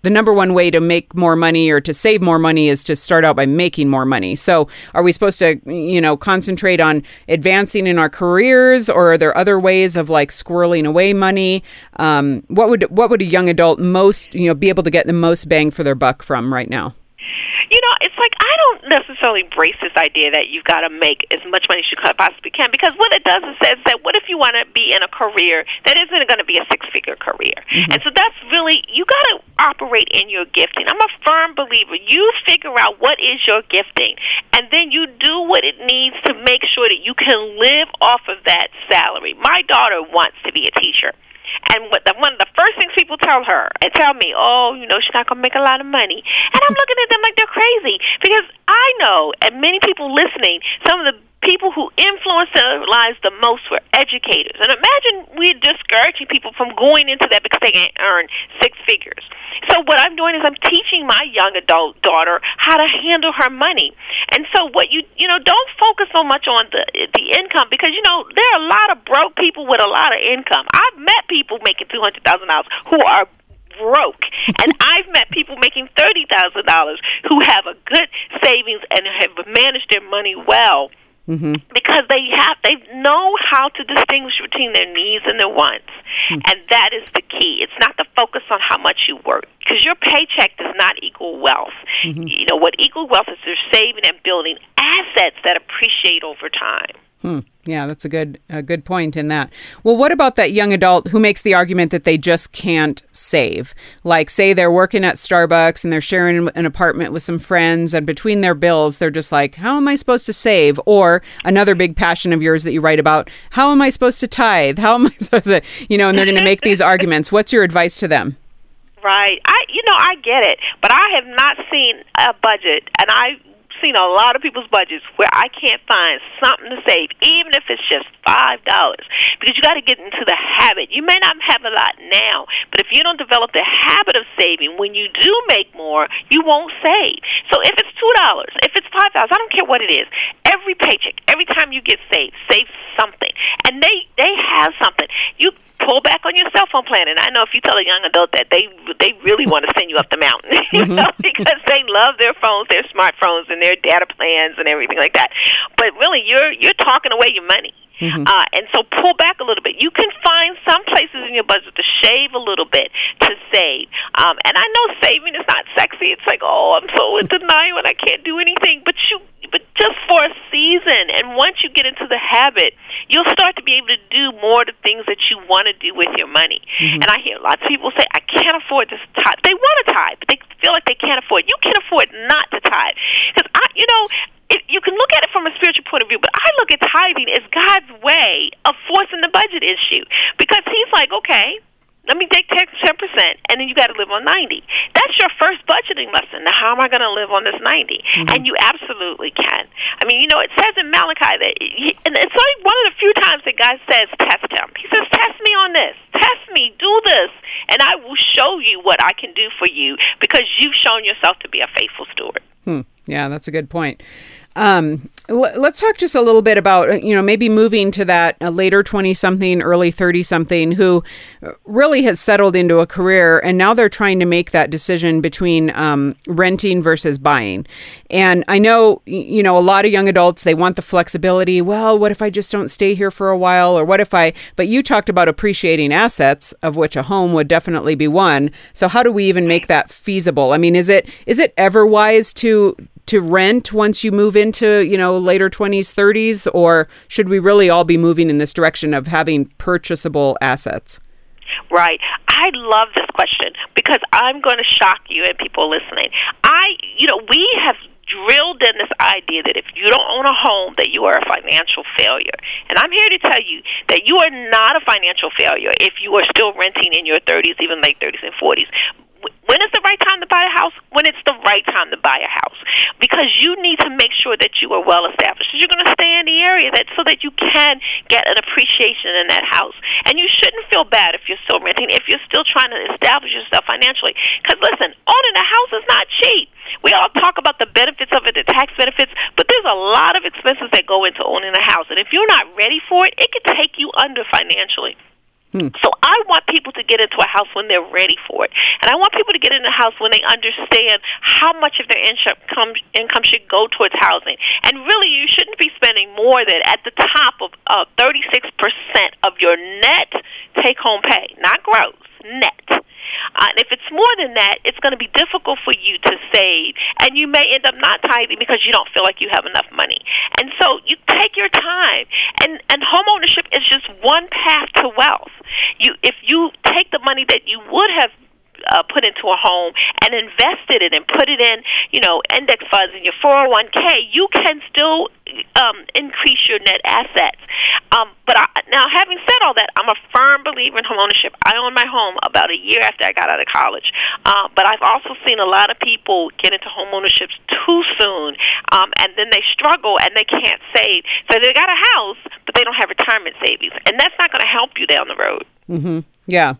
the number one way to make more money or to save more money is to start out by making more money. So are we supposed to, you know, concentrate on advancing in our careers, or are there other ways of like squirreling away money? Um, what would what would a young adult most, you know, be able to get the most bang for their buck from right now? You know, it's like I don't necessarily embrace this idea that you've got to make as much money as you possibly can, because what it does is says that what if you want to be in a career that isn't going to be a six-figure career? Mm-hmm. And so that's really, you got to operate in your gifting. I'm a firm believer. You figure out what is your gifting, and then you do what it needs to make sure that you can live off of that salary. My daughter wants to be a teacher. And what the, one of the first things people tell her and tell me, oh, you know, she's not going to make a lot of money. And I'm looking at them like they're crazy, because I know, and many people listening, some of the people who influence their lives the most were educators. And imagine we're discouraging people from going into that because they can't earn six figures. So what I'm doing is I'm teaching my young adult daughter how to handle her money. And so what you, you know, don't focus so much on the the income, because, you know, there are a lot of broke people with a lot of income. I've met people making two hundred thousand dollars who are broke, and I've met people making thirty thousand dollars who have a good savings and have managed their money well. Mm-hmm. Because they have, they know how to distinguish between their needs and their wants, mm-hmm. and that is the key. It's not the focus on how much you work, because your paycheck does not equal wealth. Mm-hmm. You know what equals wealth is they're saving and building assets that appreciate over time. Hmm. Yeah, that's a good a good point in that. Well, what about that young adult who makes the argument that they just can't save? Like, say they're working at Starbucks and they're sharing an apartment with some friends, and between their bills, they're just like, how am I supposed to save? Or another big passion of yours that you write about, how am I supposed to tithe? How am I supposed to, you know, and they're going to make these arguments. What's your advice to them? Right. I, you know, I get it, but I have not seen a budget, and I seen a lot of people's budgets where I can't find something to save, even if it's just five dollars, because you got to get into the habit. You may not have a lot now, but if you don't develop the habit of saving, when you do make more, you won't save. So if it's two dollars, if it's five dollars, I don't care what it is. Every paycheck, every time you get saved, save something, and they they have something. You pull back on your cell phone plan, and I know if you tell a young adult that, they they really want to send you up the mountain, you mm-hmm. know, because they love their phones, their smartphones, and their data plans and everything like that. But really, you're you're talking away your money. Mm-hmm. Uh, and so pull back a little bit. You can find some places in your budget to shave a little bit to save. Um, and I know saving is not sexy. It's like, oh, I'm so in denial and I can't do anything. But you, but just for a season. And once you get into the habit, you'll start to be able to do more of the things that you want to do with your money. Mm-hmm. And I hear lots of people say, I can't afford this tithe. They want to tithe, but they feel like they can't afford it. You can afford not to tithe. Because, I, you know, It, you can look at it from a spiritual point of view, but I look at tithing as God's way of forcing the budget issue, because he's like, okay, let me take ten percent, and then you got to live on ninety. That's your first budgeting lesson. Now, how am I going to live on this ninety? Mm-hmm. And you absolutely can. I mean, you know, it says in Malachi that, he, and it's only one of the few times that God says, test him. He says, test me on this. Test me. Do this. And I will show you what I can do for you, because you've shown yourself to be a faithful steward. Hmm. Yeah, that's a good point. Um, l- let's talk just a little bit about, you know, maybe moving to that uh, later twenty-something, early thirty-something who really has settled into a career, and now they're trying to make that decision between um, renting versus buying. And I know, you know, a lot of young adults, they want the flexibility. Well, what if I just don't stay here for a while? Or what if I, but you talked about appreciating assets, of which a home would definitely be one. So how do we even make that feasible? I mean, is it is it ever wise to to rent once you move into, you know, later twenties, thirties, or should we really all be moving in this direction of having purchasable assets? Right. I love this question, because I'm going to shock you and people listening. I, you know, we have drilled in this idea that if you don't own a home, that you are a financial failure. And I'm here to tell you that you are not a financial failure if you are still renting in your thirties, even late thirties and forties. When is the right time to buy a house? When it's the right time to buy a house. Because you need to make sure that you are well established. You're going to stay in the area that so that you can get an appreciation in that house. And you shouldn't feel bad if you're still renting, if you're still trying to establish yourself financially. Because listen, owning a house is not cheap. We all talk about the benefits of it, the tax benefits, but there's a lot of expenses that go into owning a house. And if you're not ready for it, it could take you under financially. So I want people to get into a house when they're ready for it. And I want people to get in a house when they understand how much of their income, income should go towards housing. And really, you shouldn't be spending more than at the top of uh, thirty-six percent of your net take-home pay, not gross, net. Uh, and if it's more than that, it's going to be difficult for you to save, and you may end up not tithing because you don't feel like you have enough money. And so you take your time, and, and home ownership is just one path to wealth. You, if you take the money that you would have Uh, put into a home and invested it and put it in, you know, index funds in your four oh one k, you can still um, increase your net assets. Um, but I, now, having said all that, I'm a firm believer in home ownership. I owned my home about a year after I got out of college. Uh, but I've also seen a lot of people get into home ownership too soon, um, and then they struggle and they can't save. So they got a house, but they don't have retirement savings, and that's not going to help you down the road. Mm-hmm. Yeah.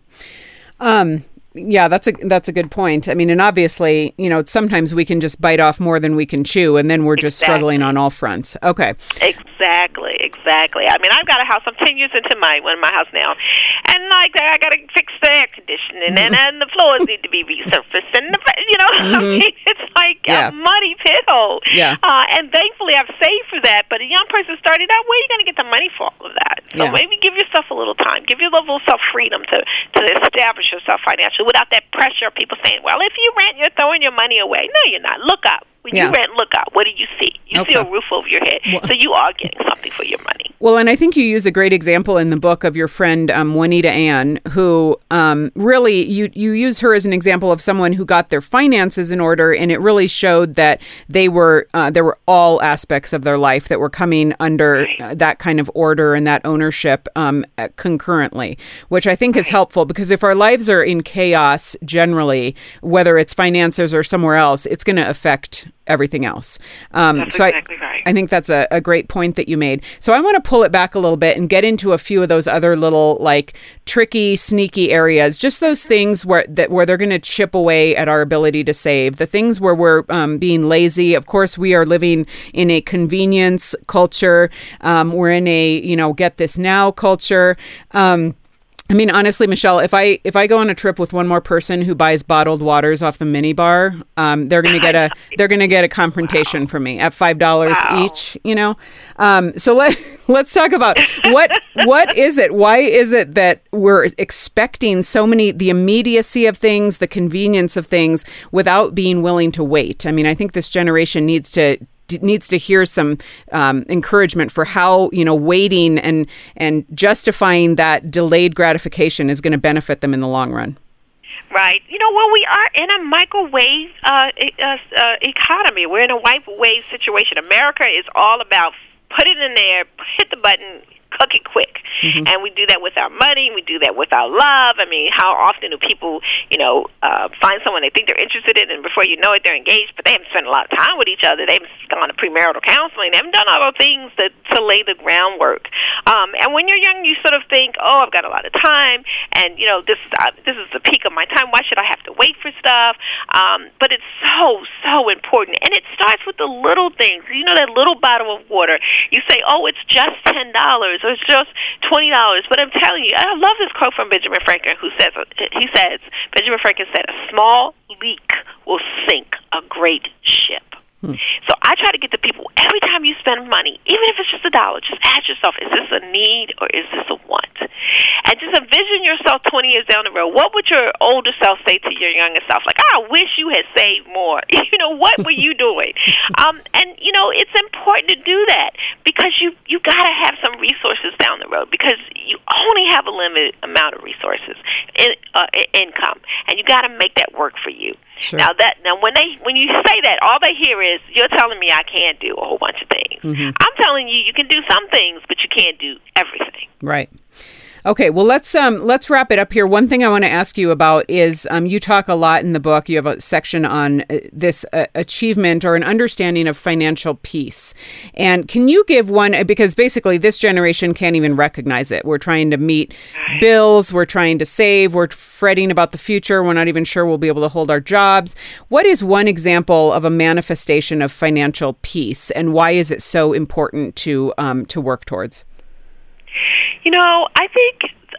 Um Yeah, that's a that's a good point. I mean, and obviously, you know, sometimes we can just bite off more than we can chew, and then we're just Exactly. struggling on all fronts. Okay. Exactly, exactly. I mean, I've got a house. I'm ten years into my one my house now, and like I got to fix the air conditioning, and, and the floors need to be resurfaced, and the, you know, mm-hmm. I mean, it's like Yeah. a muddy pit hole. Yeah. Uh, and thankfully, I've saved for that. But a young person starting out, where are you going to get the money for all of that? So Yeah. maybe give yourself a little time, give your little self freedom to to establish yourself financially without that pressure of people saying, "Well, if you rent, you're throwing your money away." No, you're not. Look up. When Yeah. you rent, look up. What do you see? You Okay. see a roof over your head. Well- So you are getting something for your money. Well, and I think you use a great example in the book of your friend um, Juanita Ann, who um, really, you, you use her as an example of someone who got their finances in order, and it really showed that they were, uh, there were all aspects of their life that were coming under uh, that kind of order and that ownership um, uh, concurrently, which I think is helpful, because if our lives are in chaos generally, whether it's finances or somewhere else, it's going to affect everything else. Um, That's so exactly I, right. I think that's a, a great point that you made. So I want to pull it back a little bit and get into a few of those other little like tricky, sneaky areas, just those things where that where they're going to chip away at our ability to save, the things where we're um, being lazy. Of course, we are living in a convenience culture. Um, we're in a, you know, get this now culture. Um, I mean, honestly, Michelle, if I if I go on a trip with one more person who buys bottled waters off the mini bar, um, they're gonna get a they're gonna get a confrontation wow. from me at five dollars wow. each. You know, um, so let let's talk about what what is it? Why is it that we're expecting so many the immediacy of things, the convenience of things, without being willing to wait? I mean, I think this generation needs to. needs to hear some um, encouragement for how, you know, waiting and and justifying that delayed gratification is going to benefit them in the long run. Right. You know, well, we are in a microwave uh, uh, uh, economy. We're in a microwave situation. America is all about put it in there, hit the button, cook it quick. Mm-hmm. And we do that with our money. We do that with our love. I mean, how often do people, you know, uh, find someone they think they're interested in, and before you know it, they're engaged, but they haven't spent a lot of time with each other. They haven't gone to premarital counseling. They haven't done all those things that, to lay the groundwork. Um, and when you're young, you sort of think, oh, I've got a lot of time, and, you know, this is, uh, this is the peak of my time. Why should I have to wait for stuff? Um, but it's so, so important. And it starts with the little things. You know, that little bottle of water. You say, oh, it's just ten dollars. Or it's just twenty dollars. But I'm telling you, I love this quote from Benjamin Franklin, who says, he says, Benjamin Franklin said, a small leak will sink a great ship. Hmm. So I try to get the people, every time you spend money, even if it's just a dollar, just ask yourself, is this a need or is this a want? And just envision yourself twenty years down the road. What would your older self say to your younger self? Like, I wish you had saved more. You know, what were you doing? um, and, you know, it's important to do that because you, you got to have some resources down the road because you only have a limited amount of resources, in, uh, income, and you got to make that work for you. Sure. Now that now when they when you say that, all they hear is you're telling me I can't do a whole bunch of things. Mm-hmm. I'm telling you you can do some things, but you can't do everything. Right. Okay, well, let's um, let's wrap it up here. One thing I want to ask you about is um, you talk a lot in the book. You have a section on uh, this uh, achievement or an understanding of financial peace. And can you give one, because basically this generation can't even recognize it. We're trying to meet bills. We're trying to save. We're fretting about the future. We're not even sure we'll be able to hold our jobs. What is one example of a manifestation of financial peace, and why is it so important to um, to work towards? You know, I think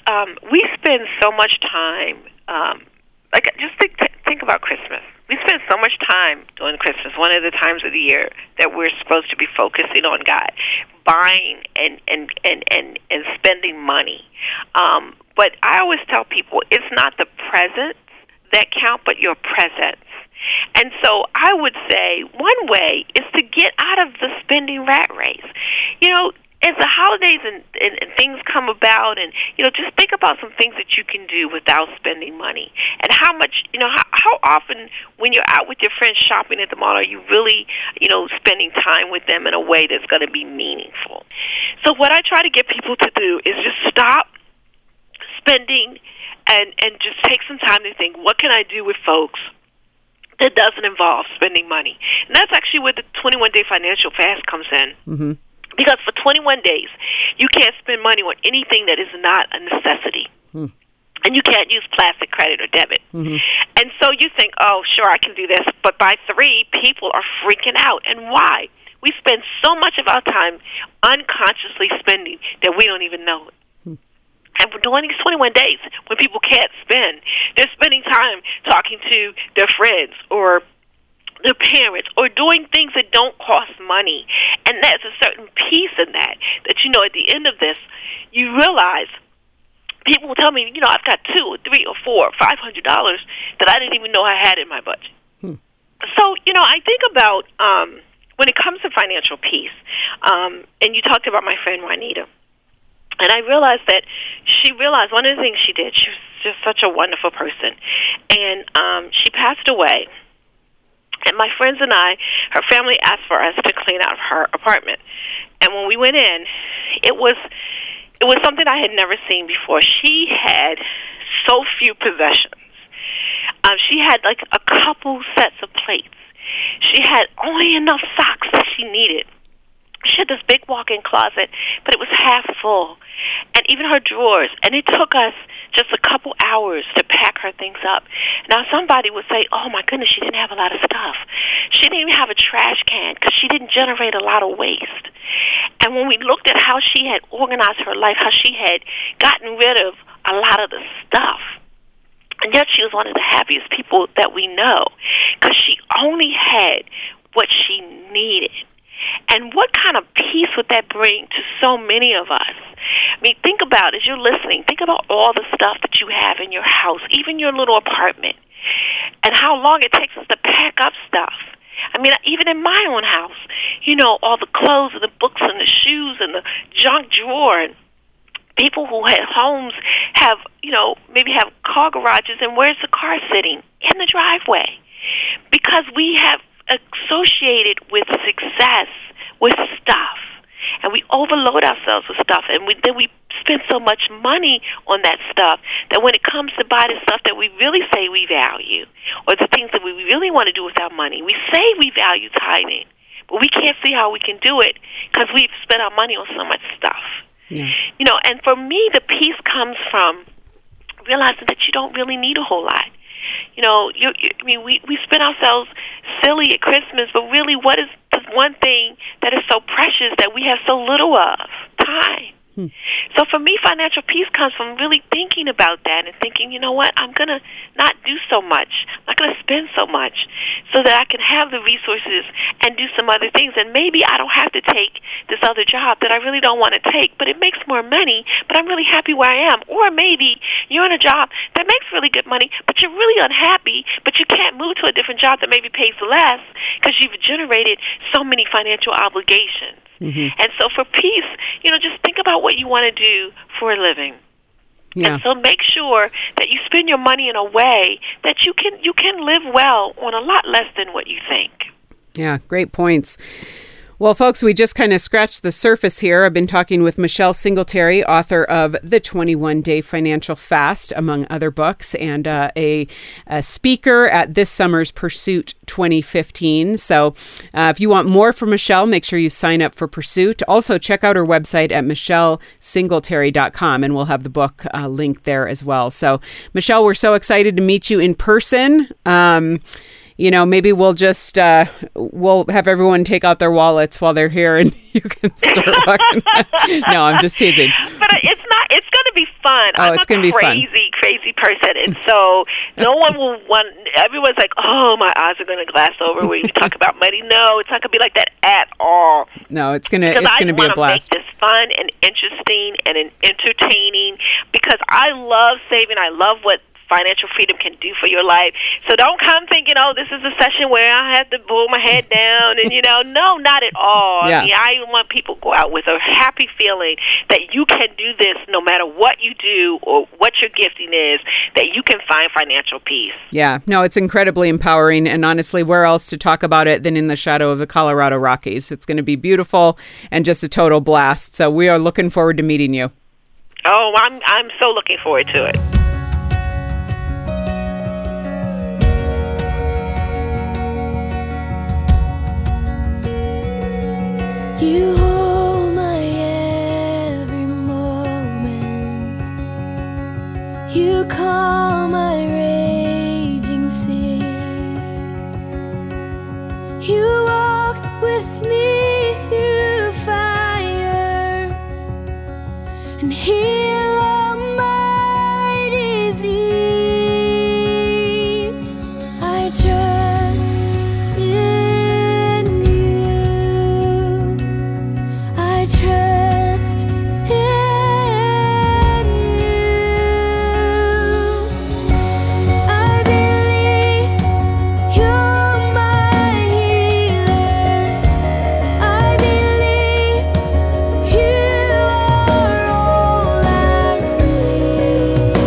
um, we spend so much time, um, like just think, think about Christmas. We spend so much time during Christmas, one of the times of the year that we're supposed to be focusing on God, buying and, and, and, and, and spending money. Um, but I always tell people it's not the presents that count, but your presence. And so I would say one way is to get out of the spending rat race. You know, as the holidays and, and, and things come about, and, you know, just think about some things that you can do without spending money. And how much, you know, how, how often when you're out with your friends shopping at the mall are you really, you know, spending time with them in a way that's going to be meaningful? So what I try to get people to do is just stop spending and, and just take some time to think, what can I do with folks that doesn't involve spending money? And that's actually where the twenty-one day financial fast comes in. Mm-hmm. Because for twenty-one days, you can't spend money on anything that is not a necessity. Mm. And you can't use plastic credit or debit. Mm-hmm. And so you think, oh, sure, I can do this. But by three, people are freaking out. And why? We spend so much of our time unconsciously spending that we don't even know it. Mm. And during these twenty-one days, when people can't spend, they're spending time talking to their friends or their parents or doing things that don't cost money. And there's a certain piece in that that, you know, at the end of this, you realize people will tell me, you know, I've got two or three or four or five hundred dollars that I didn't even know I had in my budget. Hmm. So, you know, I think about um, when it comes to financial peace, um, and you talked about my friend Juanita, and I realized that she realized one of the things she did, she was just such a wonderful person, and um, she passed away. And my friends and I, her family asked for us to clean out her apartment. And when we went in, it was it was something I had never seen before. She had so few possessions. Um, she had like a couple sets of plates. She had only enough socks that she needed. She had this big walk-in closet, but it was half full. And even her drawers. And it took us just a couple hours to pack her things up. Now, somebody would say, oh, my goodness, she didn't have a lot of stuff. She didn't even have a trash can because she didn't generate a lot of waste. And when we looked at how she had organized her life, how she had gotten rid of a lot of the stuff, and yet she was one of the happiest people that we know because she only had what she needed. And what kind of peace would that bring to so many of us? I mean, think about, as you're listening, think about all the stuff that you have in your house, even your little apartment, and how long it takes us to pack up stuff. I mean, even in my own house, you know, all the clothes and the books and the shoes and the junk drawer. And people who had homes have, you know, maybe have car garages, and where's the car sitting? In the driveway. Because we have associated with success with stuff, and we overload ourselves with stuff, and we, then we spend so much money on that stuff that when it comes to buy the stuff that we really say we value, or the things that we really want to do with our money, we say we value tithing, but we can't see how we can do it because we've spent our money on so much stuff. Yeah. You know, and for me, the peace comes from realizing that you don't really need a whole lot. You know, you, you, I mean, we, we spend ourselves silly at Christmas, but really what is the one thing that is so precious that we have so little of? Time. Hmm. So for me, financial peace comes from really thinking about that and thinking, you know what, I'm going to not do so much. I'm not going to spend so much so that I can have the resources and do some other things. And maybe I don't have to take this other job that I really don't want to take, but it makes more money, but I'm really happy where I am. Or maybe you're in a job that makes really good money, but you're really unhappy, but you can't move to a different job that maybe pays less because you've generated so many financial obligations. Mm-hmm. And so for peace, you know, just think about what you want to do for a living. Yeah. And so make sure that you spend your money in a way that you can you can live well on a lot less than what you think. Yeah, great points. Well, folks, we just kind of scratched the surface here. I've been talking with Michelle Singletary, author of The twenty-one day Financial Fast, among other books, and uh, a, a speaker at this summer's Pursuit twenty fifteen. So uh, if you want more from Michelle, make sure you sign up for Pursuit. Also, check out her website at michelle singletary dot com, and we'll have the book uh, linked there as well. So, Michelle, we're so excited to meet you in person. Um you know, maybe we'll just, uh, we'll have everyone take out their wallets while they're here and you can start walking. No, I'm just teasing. But it's not, it's going to be fun. Oh, I'm it's a going to be fun. crazy, crazy person. And so no one will want, everyone's like, oh, my eyes are going to glass over when you talk about money. No, it's not going to be like that at all. No, it's going to, it's Because going to I be a want to blast. make this fun and interesting and an entertaining, because I love saving. I love what financial freedom can do for your life. So don't come thinking, oh, this is a session where I have to pull my head down and, you know, no, not at all. Yeah. I mean, I want people to go out with a happy feeling that you can do this no matter what you do or what your gifting is, that you can find financial peace. Yeah, no, it's incredibly empowering. And honestly, where else to talk about it than in the shadow of the Colorado Rockies? It's going to be beautiful and just a total blast. So we are looking forward to meeting you. Oh, I'm I'm so looking forward to it. You hold my every moment. You calm my raging seas. You walk with me through fire and heal all my disease. I trust in you. I trust in you. I believe you're my healer. I believe you are all I need.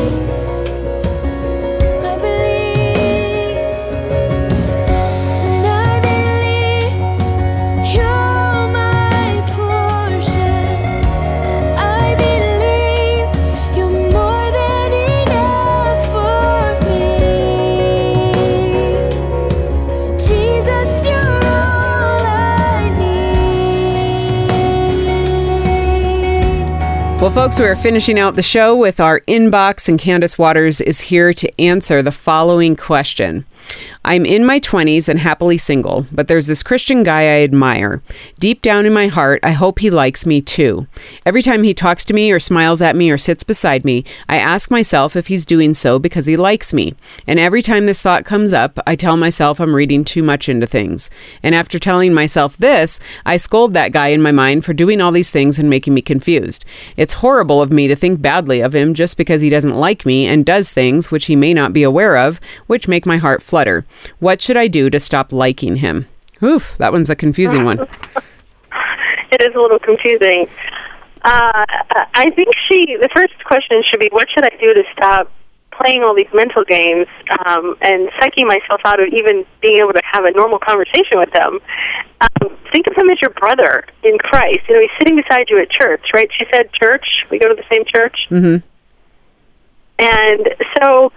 I believe, and I believe you're my portion. I believe you're more than enough for me. Jesus, you're all I need. Well, folks, we are finishing out the show with our inbox, and Candace Waters is here to answer the following question. I'm in my twenties and happily single, but there's this Christian guy I admire. Deep down in my heart, I hope he likes me too. Every time he talks to me or smiles at me or sits beside me, I ask myself if he's doing so because he likes me. And every time this thought comes up, I tell myself I'm reading too much into things. And after telling myself this, I scold that guy in my mind for doing all these things and making me confused. It's horrible of me to think badly of him just because he doesn't like me and does things which he may not be aware of, which make my heart flutter. What should I do to stop liking him? Oof, that one's a confusing one. It is a little confusing. Uh, I think she. The first question should be, what should I do to stop playing all these mental games um, and psyching myself out of even being able to have a normal conversation with them? Um, think of him as your brother in Christ. You know, he's sitting beside you at church, right? She said church. We go to the same church. Mm-hmm. And so,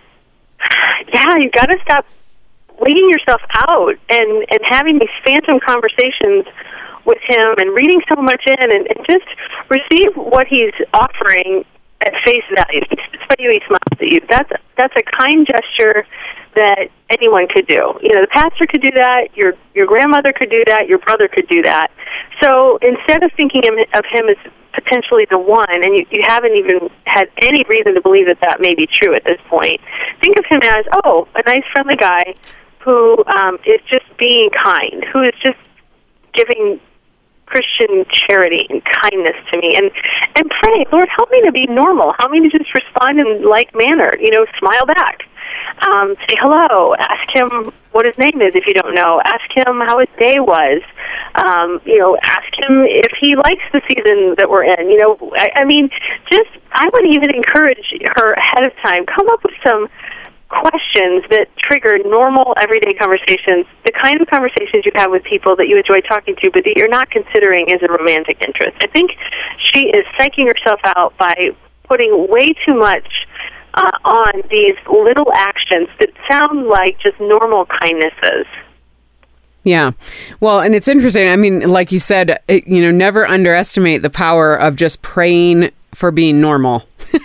yeah, you got to stop leading yourself out and, and having these phantom conversations with him and reading so much in and, and just receive what he's offering at face value. He sits by you, he smiles at you. That's a, that's a kind gesture that anyone could do. You know, the pastor could do that, your your grandmother could do that, your brother could do that. So instead of thinking of him as potentially the one, and you, you haven't even had any reason to believe that that may be true at this point, think of him as, oh, a nice, friendly guy who um, is just being kind, who is just giving Christian charity and kindness to me, and and pray, Lord, help me to be normal. Help me to just respond in like manner. You know, smile back, um, say hello, ask him what his name is if you don't know, ask him how his day was. Um, you know, ask him if he likes the season that we're in. You know, I, I mean, just I would even encourage her ahead of time. Come up with some questions that trigger normal everyday conversations, the kind of conversations you have with people that you enjoy talking to but that you're not considering as a romantic interest. I think she is psyching herself out by putting way too much uh, on these little actions that sound like just normal kindnesses. Yeah. Well, and it's interesting. I mean, like you said, it, you know, never underestimate the power of just praying for being normal.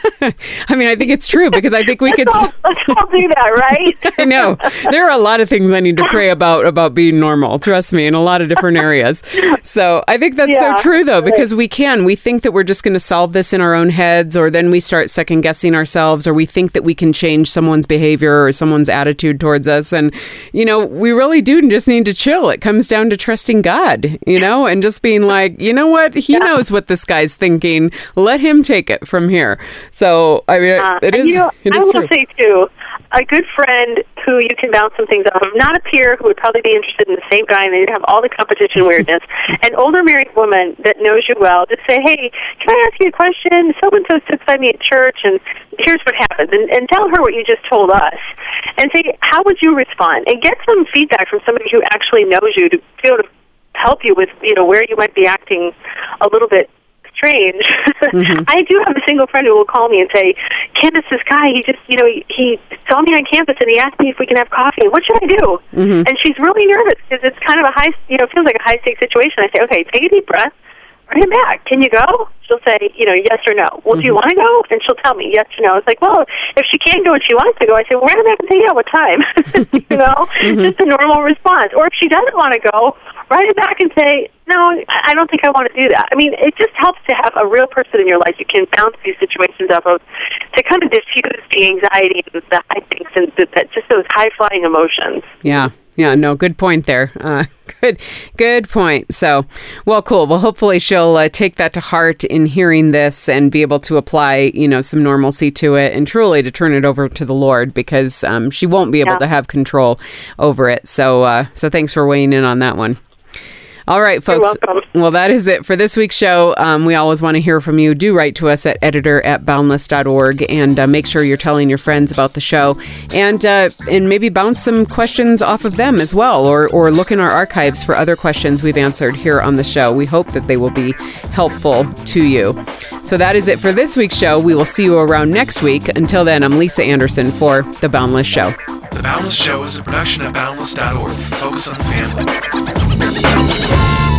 I mean, I think it's true because I think we could. Let's all, let's all do that, right? I know. There are a lot of things I need to pray about about being normal. Trust me, in a lot of different areas. So I think that's Yeah, so true, though, because we can. We think that we're just going to solve this in our own heads, or then we start second guessing ourselves, or we think that we can change someone's behavior or someone's attitude towards us. And, you know, we really do just need to chill. It comes down to trusting God, you know, and just being like, you know what? He Yeah. knows what this guy's thinking. Let him take it from here. So, I mean, Uh, it and, is, you know, it I is will true. say too, a good friend who you can bounce some things off of, not a peer who would probably be interested in the same guy, and then you'd have all the competition weirdness. An older married woman that knows you well, just say, "Hey, can I ask you a question? So and so sits by me at church, and here's what happens," and, and tell her what you just told us, and say, "How would you respond?" And get some feedback from somebody who actually knows you to be able to help you with, you know, where you might be acting a little bit strange. Mm-hmm. I do have a single friend who will call me and say, "Candace, this guy, he just, you know, he, he saw me on campus and he asked me if we can have coffee. What should I do?" Mm-hmm. And she's really nervous because it's kind of a high, you know, it feels like a high stakes situation. I say, "Okay, take a deep breath. Bring him back. Can you go?" She'll say, you know, yes or no. "Well, do you want to go?" And she'll tell me yes or no. It's like, well, if she can't go and she wants to go, I say, well, write her back and say, yeah, what time? you know, just a normal response. Or if she doesn't want to go, write it back and say, no, I don't think I want to do that. I mean, it just helps to have a real person in your life you can bounce these situations off of to kind of diffuse the anxiety and the high things and the, that just those high-flying emotions. Yeah. Yeah, no, good point there. Uh, good, good point. So, well, cool. Well, hopefully she'll uh, take that to heart in hearing this and be able to apply, you know, some normalcy to it and truly to turn it over to the Lord, because um, she won't be able Yeah. to have control over it. So, uh, so thanks for weighing in on that one. All right, folks. You're welcome. Well, that is it for this week's show. Um, we always want to hear from you. Do write to us at editor at boundless dot org, and uh, make sure you're telling your friends about the show, and uh, and maybe bounce some questions off of them as well, or or look in our archives for other questions we've answered here on the show. We hope that they will be helpful to you. So that is it for this week's show. We will see you around next week. Until then, I'm Lisa Anderson for The Boundless Show. The Boundless Show is a production of boundless dot org. Focus on the family.